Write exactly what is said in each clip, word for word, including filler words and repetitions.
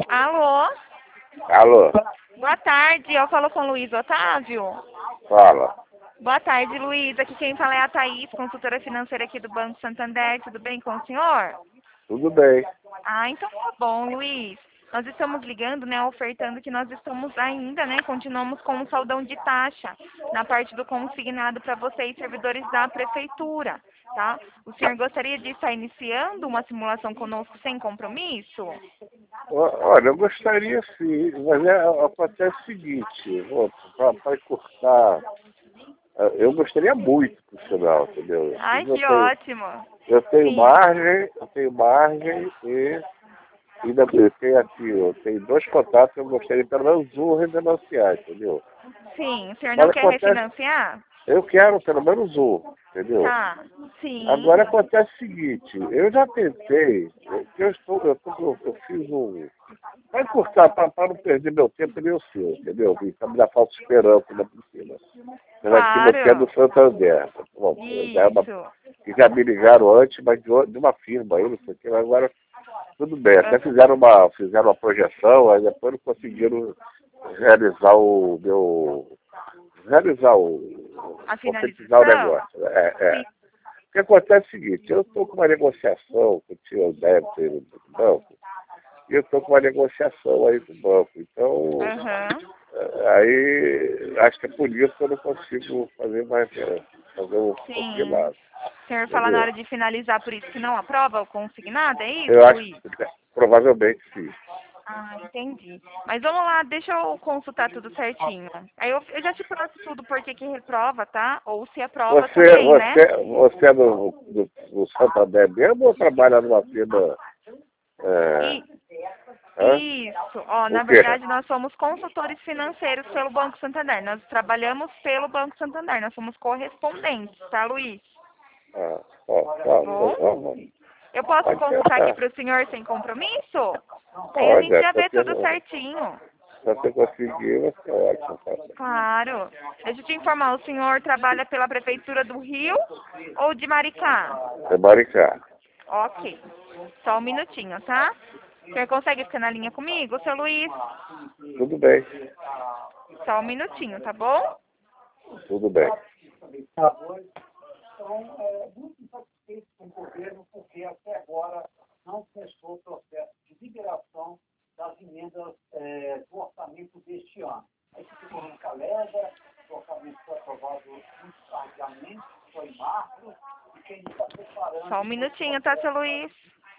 Alô? Alô? Boa tarde, eu falo com o Luiz Otávio. Fala. Boa tarde, Luiz. Aqui quem fala é a Thaís, consultora financeira aqui do Banco Santander. Tudo bem com o senhor? Tudo bem. Ah, então tá bom, Luiz. Nós estamos ligando, né, ofertando que nós estamos ainda, né, continuamos com um saldão de taxa na parte do consignado para vocês, servidores da prefeitura, tá? O senhor gostaria de estar iniciando uma simulação conosco sem compromisso? Ó- Olha, eu gostaria sim, mas é, acontece o seguinte, para encurtar, eh, eu gostaria muito, por sinal, entendeu? Ai, Eu que tenho, ótimo. eu tenho Sim, margem, eu tenho margem e ainda eu tenho aqui, eu tenho dois contratos que eu gostaria pelo menos um refinanciar, entendeu? sim. O senhor não Mas quer acontece, refinanciar? eu quero pelo menos um, entendeu? Tá. Sim. Agora acontece o seguinte, eu já tentei, eu, eu estou, eu, tô, eu fiz um. Vai encurtar para não perder meu tempo nem o seu, entendeu? E para me dar falta de esperança na piscina. Pela aqui no pé do Claro. Santander. Bom, já é uma, Isso. que já me ligaram antes, mas de, o- de uma firma aí, não sei o que, mas agora tudo bem. Até fizeram uma, fizeram uma projeção, aí depois não conseguiram realizar o meu. Realizar o. A concretizar o finalização? negócio. É, é. Sim. O que acontece é o seguinte, eu estou com uma negociação que eu tinha débito aí no banco, e eu estou com uma negociação aí com o banco. Então, Aham. eh, aí acho que é por isso que eu não consigo fazer mais, eh, fazer um Sim. compilado, O senhor fala na entendeu? hora de finalizar, por isso que não aprova o consignado, é Eu isso, acho Luiz? que provavelmente sim. Ah, entendi. Mas vamos lá, deixa eu consultar tudo certinho. Aí eu, eu já te passo tudo por que que reprova, tá? Ou se aprova Você, também, né? você, você é do, do, do Santander mesmo ou trabalha numa firma? É, E hã? isso, ó, O na quê? verdade nós somos consultores financeiros pelo Banco Santander. Nós trabalhamos pelo Banco Santander, nós somos correspondentes, tá, Luiz? Ah, ó, Tá tá, bom? então vamos. Eu posso Pode consultar aqui tentar. para o senhor sem compromisso? Aí a Pode, gente é, já se vê você, tudo se certinho. você conseguir, vai ser ótimo. Tá? Claro. Deixa eu te informar, o senhor trabalha pela Prefeitura do Rio ou de Maricá? É Maricá. Ok. Só um minutinho, tá? O senhor consegue ficar na linha comigo, seu Luiz? Tudo bem, Só um minutinho, tá bom? tudo bem. Só um minutinho, tá, seu Luiz?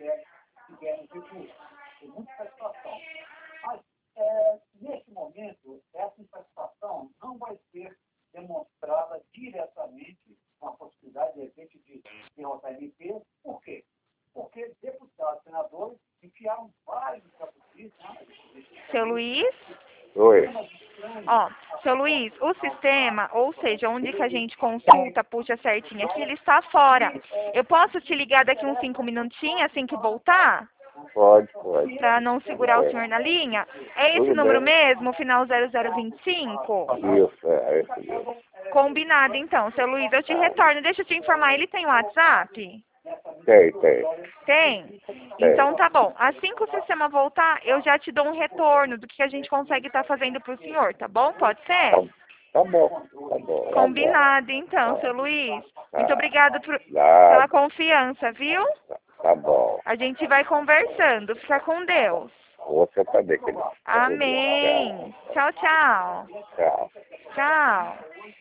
Seu Luiz? Oi. Ó, seu Luiz, o sistema, ou seja, onde que a gente consulta, puxa certinho aqui, ele está fora. Eu posso te ligar daqui uns cinco minutinhos, assim que voltar? Pode, pode. Pra não Tudo segurar o bem. senhor na linha? É esse Tudo número bem. mesmo, final zero zero vinte e cinco? Isso, é, é isso mesmo. Combinado, então, seu Luiz. Eu te Tá. retorno. Deixa eu te informar, ele tem WhatsApp? Tem, tem, Tem? tem. Então tá bom. Assim que o sistema voltar, eu já te dou um retorno do que a gente consegue estar fazendo pro senhor, tá bom? Pode Tá, ser? tá bom, tá bom, tá bom. Combinado, então, seu Luiz. Muito Tá. obrigada por- pela Nada. confiança, viu? Tá, tá bom. A gente vai conversando. Fica com Deus. Você também, querido. Fica com Deus. Amém. Tchau. Tchau, tchau. Tchau. Tchau.